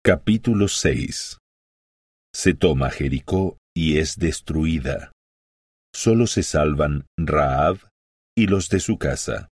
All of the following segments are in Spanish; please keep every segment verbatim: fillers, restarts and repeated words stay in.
Capítulo seis. Se toma Jericó y es destruida. Solo se salvan Rahab y los de su casa.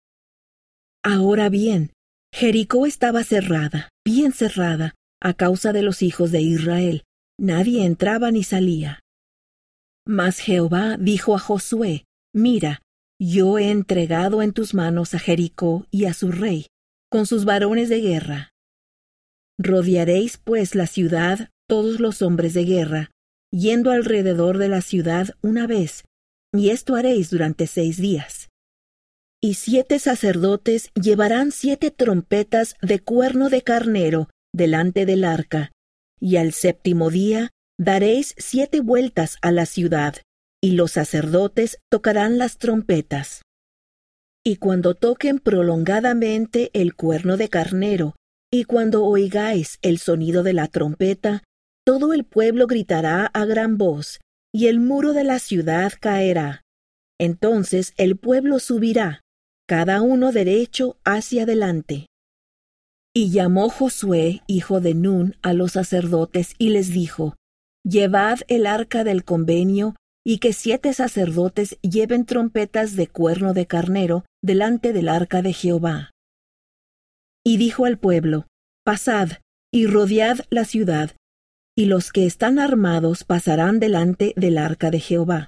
Ahora bien, Jericó estaba cerrada, bien cerrada, a causa de los hijos de Israel. Nadie entraba ni salía. Mas Jehová dijo a Josué: Mira, yo he entregado en tus manos a Jericó y a su rey, con sus varones de guerra. Rodearéis pues la ciudad todos los hombres de guerra, yendo alrededor de la ciudad una vez, y esto haréis durante seis días. Y siete sacerdotes llevarán siete trompetas de cuerno de carnero delante del arca, y al séptimo día daréis siete vueltas a la ciudad, y los sacerdotes tocarán las trompetas. Y cuando toquen prolongadamente el cuerno de carnero, y cuando oigáis el sonido de la trompeta, todo el pueblo gritará a gran voz, y el muro de la ciudad caerá. Entonces el pueblo subirá, cada uno derecho hacia adelante. Y llamó Josué, hijo de Nun, a los sacerdotes, y les dijo: Llevad el arca del convenio, y que siete sacerdotes lleven trompetas de cuerno de carnero delante del arca de Jehová. Y dijo al pueblo: Pasad, y rodead la ciudad, y los que están armados pasarán delante del arca de Jehová.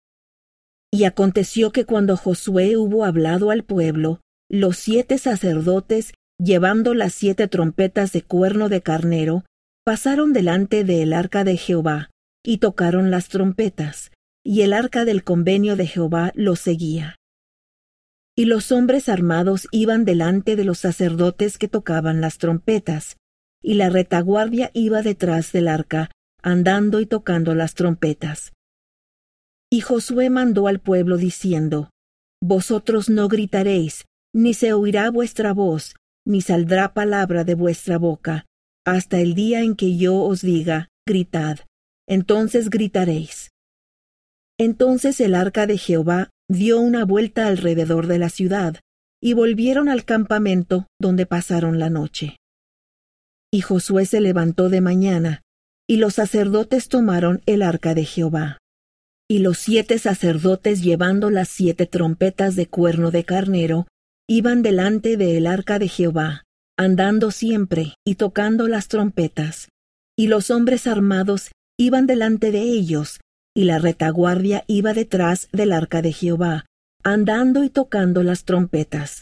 Y aconteció que cuando Josué hubo hablado al pueblo, los siete sacerdotes, llevando las siete trompetas de cuerno de carnero, pasaron delante del arca de Jehová, y tocaron las trompetas, y el arca del convenio de Jehová los seguía. Y los hombres armados iban delante de los sacerdotes que tocaban las trompetas, y la retaguardia iba detrás del arca, andando y tocando las trompetas. Y Josué mandó al pueblo diciendo: Vosotros no gritaréis, ni se oirá vuestra voz, ni saldrá palabra de vuestra boca, hasta el día en que yo os diga: gritad, entonces gritaréis. Entonces el arca de Jehová dio una vuelta alrededor de la ciudad, y volvieron al campamento donde pasaron la noche. Y Josué se levantó de mañana, y los sacerdotes tomaron el arca de Jehová. Y los siete sacerdotes, llevando las siete trompetas de cuerno de carnero, iban delante del arca de Jehová, andando siempre y tocando las trompetas. Y los hombres armados iban delante de ellos, y la retaguardia iba detrás del arca de Jehová, andando y tocando las trompetas.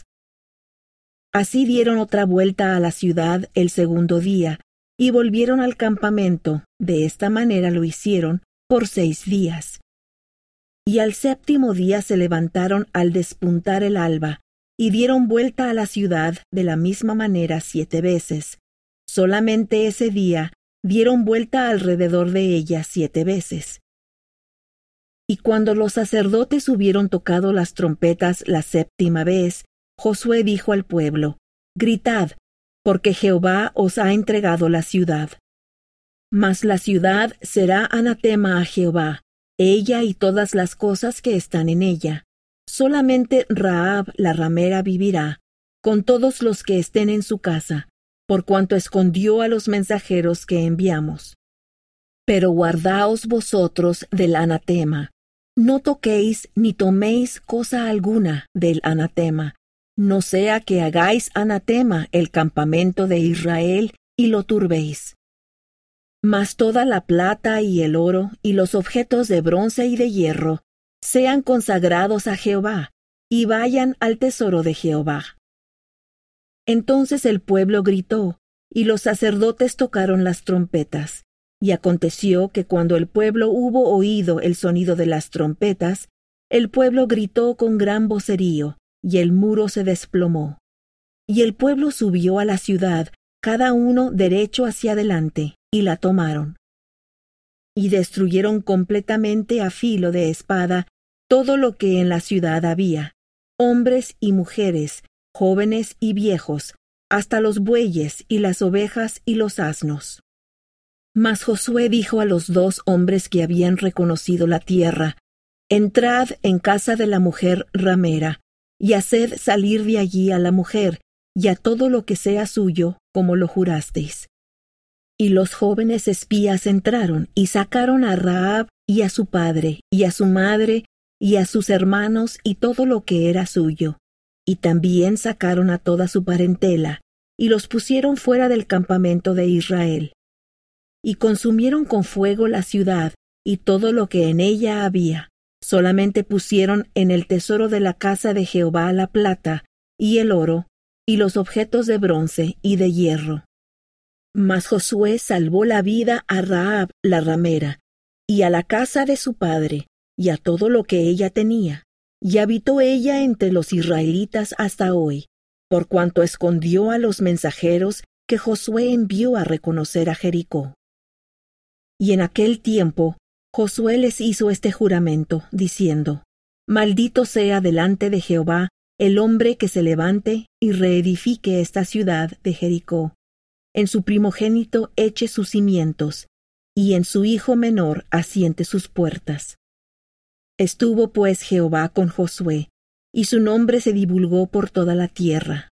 Así dieron otra vuelta a la ciudad el segundo día, y volvieron al campamento. De esta manera lo hicieron por seis días. Y al séptimo día se levantaron al despuntar el alba, y dieron vuelta a la ciudad de la misma manera siete veces. Solamente ese día dieron vuelta alrededor de ella siete veces. Y cuando los sacerdotes hubieron tocado las trompetas la séptima vez, Josué dijo al pueblo: Gritad, porque Jehová os ha entregado la ciudad. Mas la ciudad será anatema a Jehová, ella y todas las cosas que están en ella. Solamente Rahab la ramera vivirá, con todos los que estén en su casa, por cuanto escondió a los mensajeros que enviamos. Pero guardaos vosotros del anatema. No toquéis ni toméis cosa alguna del anatema, no sea que hagáis anatema el campamento de Israel y lo turbéis. Mas toda la plata y el oro y los objetos de bronce y de hierro sean consagrados a Jehová, y vayan al tesoro de Jehová. Entonces el pueblo gritó, y los sacerdotes tocaron las trompetas. Y aconteció que cuando el pueblo hubo oído el sonido de las trompetas, el pueblo gritó con gran vocerío, y el muro se desplomó. Y el pueblo subió a la ciudad, cada uno derecho hacia adelante, y la tomaron. Y destruyeron completamente a filo de espada todo lo que en la ciudad había, hombres y mujeres, jóvenes y viejos, hasta los bueyes y las ovejas y los asnos. Mas Josué dijo a los dos hombres que habían reconocido la tierra: Entrad en casa de la mujer ramera, y haced salir de allí a la mujer, y a todo lo que sea suyo, como lo jurasteis. Y los jóvenes espías entraron y sacaron a Rahab y a su padre, y a su madre, y a sus hermanos, y todo lo que era suyo. Y también sacaron a toda su parentela, y los pusieron fuera del campamento de Israel. Y consumieron con fuego la ciudad, y todo lo que en ella había. Solamente pusieron en el tesoro de la casa de Jehová la plata, y el oro, y los objetos de bronce y de hierro. Mas Josué salvó la vida a Rahab la ramera, y a la casa de su padre, y a todo lo que ella tenía, y habitó ella entre los israelitas hasta hoy, por cuanto escondió a los mensajeros que Josué envió a reconocer a Jericó. Y en aquel tiempo Josué les hizo este juramento, diciendo: Maldito sea delante de Jehová el hombre que se levante y reedifique esta ciudad de Jericó. En su primogénito eche sus cimientos, y en su hijo menor asiente sus puertas. Estuvo pues Jehová con Josué, y su nombre se divulgó por toda la tierra.